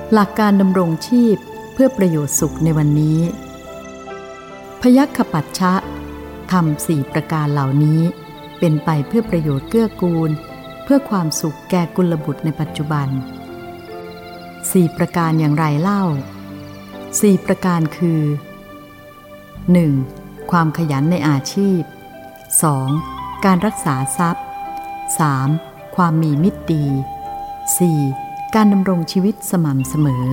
หลักการดำรงชีพเพื่อประโยชน์สุขในวันนี้พยัคฆปัชชะทำ4ประการเหล่านี้เป็นไปเพื่อประโยชน์เกื้อกูลเพื่อความสุขแก่กุลบุตรในปัจจุบัน4ประการอย่างไรเล่า4ประการคือ 1. ความขยันในอาชีพ 2. การรักษาทรัพย์ 3. ความมีมิตรดี 4. การดำรงชีวิตสม่ำเสมอ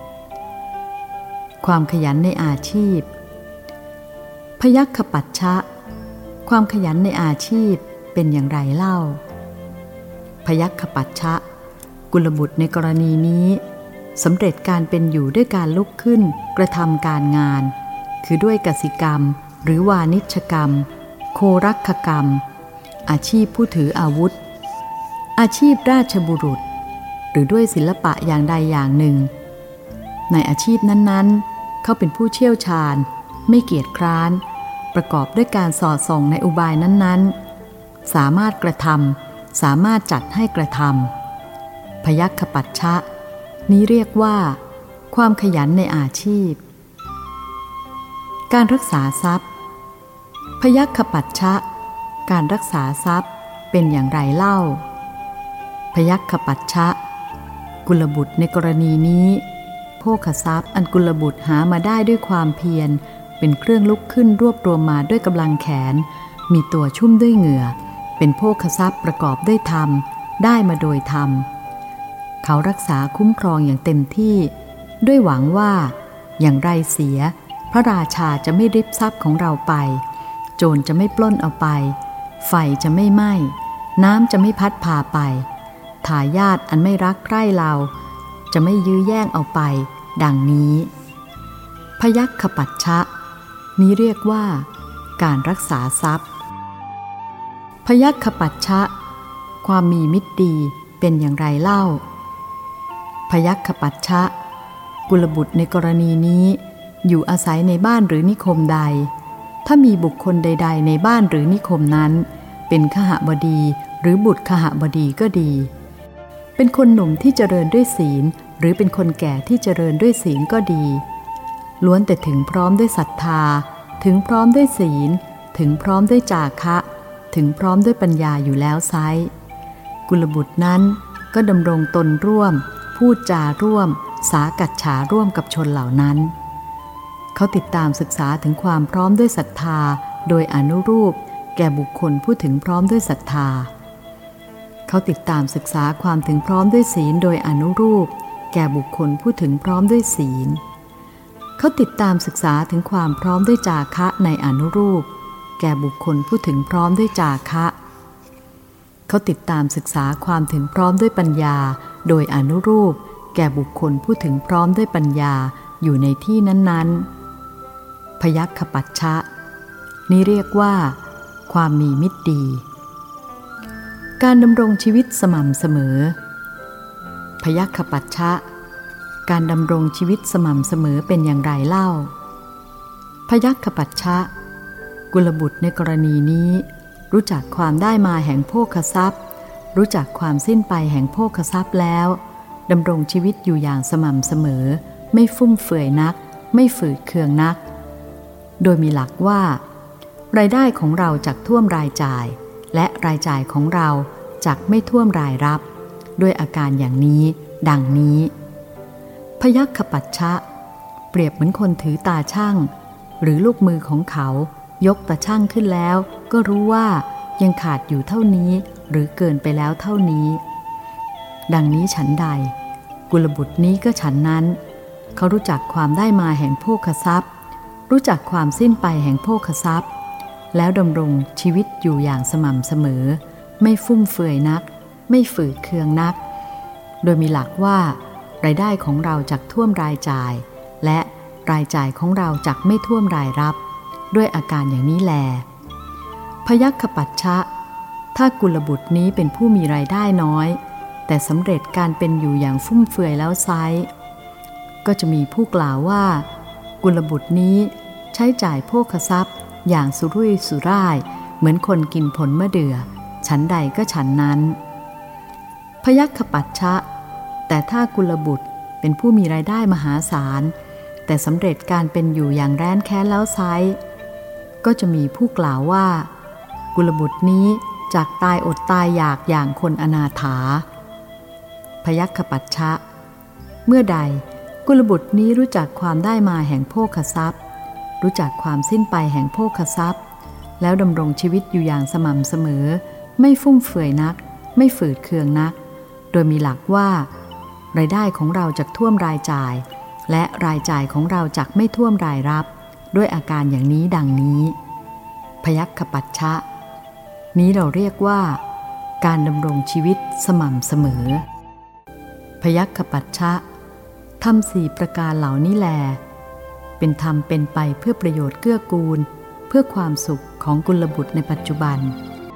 ความขยันในอาชีพพยัคฆปัชชะความขยันในอาชีพเป็นอย่างไรเล่าพยัคฆปัชชะกุลบุตรในกรณีนี้สำเร็จการเป็นอยู่ด้วยการลุกขึ้นกระทำการงานคือด้วยกสิกรรมหรือวานิชกรรมโครักขกรรมอาชีพผู้ถืออาวุธอาชีพราชบุรุษหรือด้วยศิลปะอย่างใดอย่างหนึ่งในอาชีพนั้นๆเขาเป็นผู้เชี่ยวชาญไม่เกียจคร้านประกอบด้วยการสอดส่องในอุบายนั้นๆสามารถกระทำสามารถจัดให้กระทำพยัคฆปัชชะนี้เรียกว่าความขยันในอาชีพการรักษาทรัพย์พยัคฆปัชชะการรักษาทรัพย์เป็นอย่างไรเล่าพยัคฆปัชชะกุลบุตรในกรณีนี้โภคทรัพย์อันกุลบุตรหามาได้ด้วยความเพียรเป็นเครื่องลุกขึ้นรวบรวมมาด้วยกำลังแขนมีตัวชุ่มด้วยเหงื่อเป็นโภคทรัพย์ประกอบด้วยธรรมได้มาโดยธรรมเขารักษาคุ้มครองอย่างเต็มที่ด้วยหวังว่าอย่างไรเสียพระราชาจะไม่ริบทรัพย์ของเราไปโจรจะไม่ปล้นเอาไปไฟจะไม่ไหม้น้ำจะไม่พัดพาไปทายาทอันไม่รักใคร่เราจะไม่ยื้อแย่งเอาไปดังนี้พยัคฆปัชชะนี้เรียกว่าการรักษาทรัพย์พยัคฆปัชชะความมีมิตรดีเป็นอย่างไรเล่าพยัคฆปัชชะกุลบุตรในกรณีนี้อยู่อาศัยในบ้านหรือนิคมใดถ้ามีบุคคลใดๆในบ้านหรือนิคมนั้นเป็นขหบดีหรือบุตรขหบดีก็ดีเป็นคนหนุ่มที่เจริญด้วยศีลหรือเป็นคนแก่ที่เจริญด้วยศีลก็ดีล้วนแต่ถึงพร้อมด้วยศรัทธาถึงพร้อมด้วยศีลถึงพร้อมด้วยจาคะถึงพร้อมด้วยปัญญาอยู่แล้วไซร้กุลบุตรนั้นก็ดำรงตนร่วมพูดจาร่วมสากัจฉาร่วมกับชนเหล่านั้นเขาติดตามศึกษาถึงความพร้อมด้วยศรัทธาโดยอนุรูปแก่บุคคลผู้ถึงพร้อมด้วยศรัทธาเขาติดตามศึกษาความถึงพร้อมด้วยศีลโดยอนุรูปแก่บุคคลผู้ถึงพร้อมด้วยศีลเขาติดตามศึกษาถึงความพร้อมด้วยจาคะในอนุรูปแก่บุคคลผู้ถึงพร้อมด้วยจาคะเขาติดตามศึกษาความถึงพร้อมด้วยปัญญาโดยอนุรูปแก่บุคคลผู้ถึงพร้อมด้วยปัญญาอยู่ในที่นั้นๆพยัคฆปัชชะนี้เรียกว่าความมีมิตรดีการดำรงชีวิตสม่ำเสมอพยัคฆปัชชะการดำรงชีวิตสม่ำเสมอเป็นอย่างไรเล่าพยัคฆปัชชะกุลบุตรในกรณีนี้รู้จักความได้มาแห่งโภคทรัพย์รู้จักความสิ้นไปแห่งโภคทรัพย์แล้วดำรงชีวิตอยู่อย่างสม่ำเสมอไม่ฟุ่มเฟือยนักไม่ฝืดเคืองนักโดยมีหลักว่ารายได้ของเราจักท่วมรายจ่ายและรายจ่ายของเราจักไม่ท่วมรายรับด้วยอาการอย่างนี้ดังนี้พยัคฆปัชชะเปรียบเหมือนคนถือตาชั่งหรือลูกมือของเขายกตาชั่งขึ้นแล้วก็รู้ว่ายังขาดอยู่เท่านี้หรือเกินไปแล้วเท่านี้ดังนี้ฉันใดกุลบุตรนี้ก็ฉันนั้นเขารู้จักความได้มาแห่งโภคทรัพย์รู้จักความสิ้นไปแห่งโภคทรัพย์แล้วดำรงชีวิตอยู่อย่างสม่ำเสมอไม่ฟุ่มเฟือยนักไม่ฝืดเคืองนักโดยมีหลักว่ารายได้ของเราจักท่วมรายจ่ายและรายจ่ายของเราจักไม่ท่วมรายรับด้วยอาการอย่างนี้แลพยัคฆปัชชะถ้ากุลบุตรนี้เป็นผู้มีรายได้น้อยแต่สำเร็จการเป็นอยู่อย่างฟุ่มเฟือยแล้วไซร้ก็จะมีผู้กล่าวว่ากุลบุตรนี้ใช้จ่ายโภคทรัพย์อย่างสุรุ่ยสุร่ายเหมือนคนกินผลมะเดื่อฉันใดก็ฉันนั้นพยัคฆปัชชะแต่ถ้ากุลบุตรเป็นผู้มีรายได้มหาศาลแต่สำเร็จการเป็นอยู่อย่างแร้นแค้นแล้วไซร้ก็จะมีผู้กล่าวว่ากุลบุตรนี้จากตายอดตายอยากอย่างคนอนาถาพยัคฆปัชชะเมื่อใดกุลบุตรนี้รู้จักความได้มาแห่งโภคทรัพย์รู้จักความสิ้นไปแห่งโภคทรัพย์แล้วดำรงชีวิตอยู่อย่างสม่ำเสมอไม่ฟุ่มเฟือยนักไม่ฝืดเคืองนักโดยมีหลักว่ารายได้ของเราจักท่วมรายจ่ายและรายจ่ายของเราจักไม่ท่วมรายรับด้วยอาการอย่างนี้ดังนี้พยัคฆปัชชะนี้เราเรียกว่าการดำรงชีวิตสม่ำเสมอพยัคฆปัชชะธรรมสี่ประการเหล่านี้แลเป็นธรรมเป็นไปเพื่อประโยชน์เกื้อกูลเพื่อความสุขของกุลบุตรในปัจจุบัน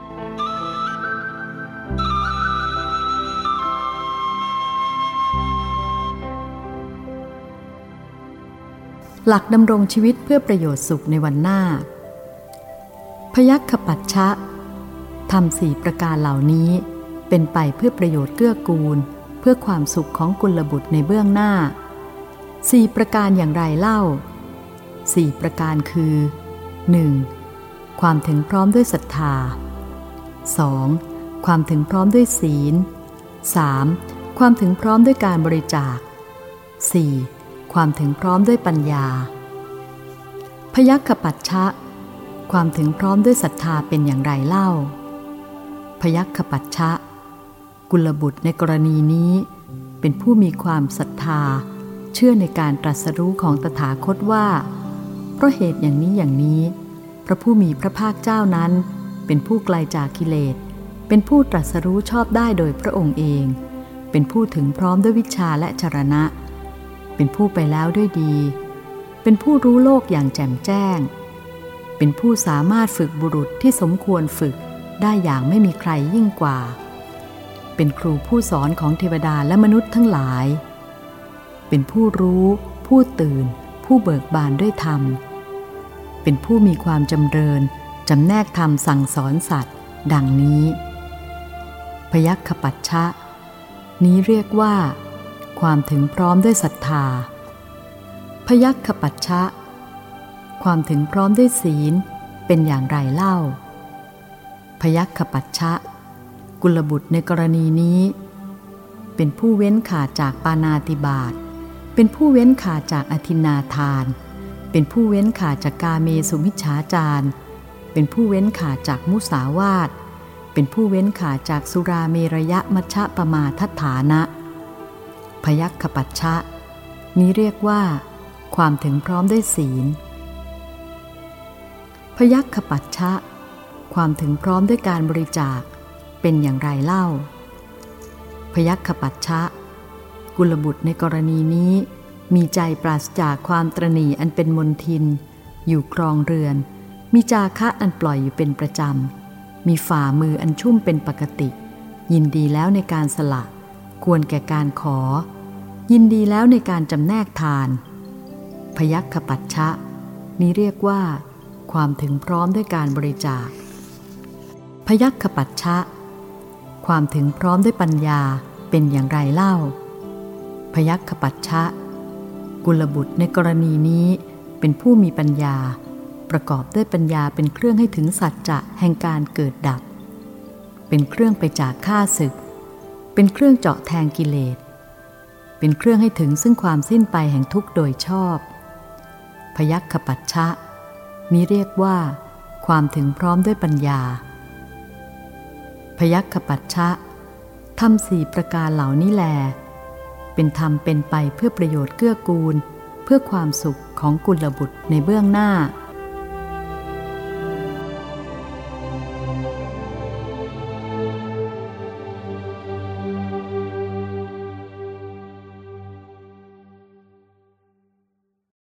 หลักดำรงชีวิตเพื่อประโยชน์สุขในวันหน้าพยัคฆปัชชะธรรมสี่ประการเหล่านี้เป็นไปเพื่อประโยชน์เกื้อกูลเพื่อความสุขของกุลบุตรในเบื้องหน้าสี่ประการอย่างไรเล่าสี่ประการคือ 1. ความถึงพร้อมด้วยศรัทธา 2. ความถึงพร้อมด้วยศีล 3. ความถึงพร้อมด้วยการบริจาค 4. ความถึงพร้อมด้วยปัญญาพยัคฆปัชชะความถึงพร้อมด้วยศรัทธาเป็นอย่างไรเล่าพยัคฆปัชชะกุลบุตรในกรณีนี้เป็นผู้มีความศรัทธาเชื่อในการตรัสรู้ของตถาคตว่าเพราะเหตุอย่างนี้อย่างนี้พระผู้มีพระภาคเจ้านั้นเป็นผู้ไกลจากกิเลสเป็นผู้ตรัสรู้ชอบได้โดยพระองค์เองเป็นผู้ถึงพร้อมด้วยวิชชาและจรณะเป็นผู้ไปแล้วด้วยดีเป็นผู้รู้โลกอย่างแจ่มแจ้งเป็นผู้สามารถฝึกบุรุษที่สมควรฝึกได้อย่างไม่มีใครยิ่งกว่าเป็นครูผู้สอนของเทวดาและมนุษย์ทั้งหลายเป็นผู้รู้ผู้ตื่นผู้เบิกบานด้วยธรรมเป็นผู้มีความจำเริญจำแนกธรรมสั่งสอนสัตว์ดังนี้พยัคฆปัชชะนี้เรียกว่าความถึงพร้อมด้วยศรัทธาพยัคฆปัชชะความถึงพร้อมด้วยศีลเป็นอย่างไรเล่าพยัคฆปัชชะกุลบุตรในกรณีนี้เป็นผู้เว้นขาดจากปาณาติบาตเป็นผู้เว้นขาดจากอทินนาทานเป็นผู้เว้นขาดจากกาเมสุมิจฉาจารเป็นผู้เว้นขาดจากมุสาวาทเป็นผู้เว้นขาดจากสุราเมรยมัชฌปมาทัฏฐานะพยัคฆปัชชะนี้เรียกว่าความถึงพร้อมด้วยศีลพยัคฆปัชชะความถึงพร้อมด้วยการบริจาคเป็นอย่างไรเล่าพยัคฆปัชชะกุลบุตรในกรณีนี้มีใจปราศจากความตระหนี่อันเป็นมลทินอยู่ครองเรือนมีจาคะอันปล่อยอยู่เป็นประจำมีฝ่ามืออันชุ่มเป็นปกติยินดีแล้วในการสละควรแก่การขอยินดีแล้วในการจำแนกทานพยัคฆปัชชะนี้เรียกว่าความถึงพร้อมด้วยการบริจาคพยัคฆปัชชะความถึงพร้อมด้วยปัญญาเป็นอย่างไรเล่าพยัคฆปัชชะกุลบุตรในกรณีนี้เป็นผู้มีปัญญาประกอบด้วยปัญญาเป็นเครื่องให้ถึงสัจจะแห่งการเกิดดับเป็นเครื่องไปจากข้าศึกเป็นเครื่องเจาะแทงกิเลสเป็นเครื่องให้ถึงซึ่งความสิ้นไปแห่งทุกข์โดยชอบพยัคฆปัชชะนี้เรียกว่าความถึงพร้อมด้วยปัญญาพยัคฆปัชชะธรรมสี่ประการเหล่านี้แลเป็นธรรมเป็นไปเพื่อประโยชน์เกื้อกูลเพื่อความสุขของกุลบุตรในเบื้องหน้า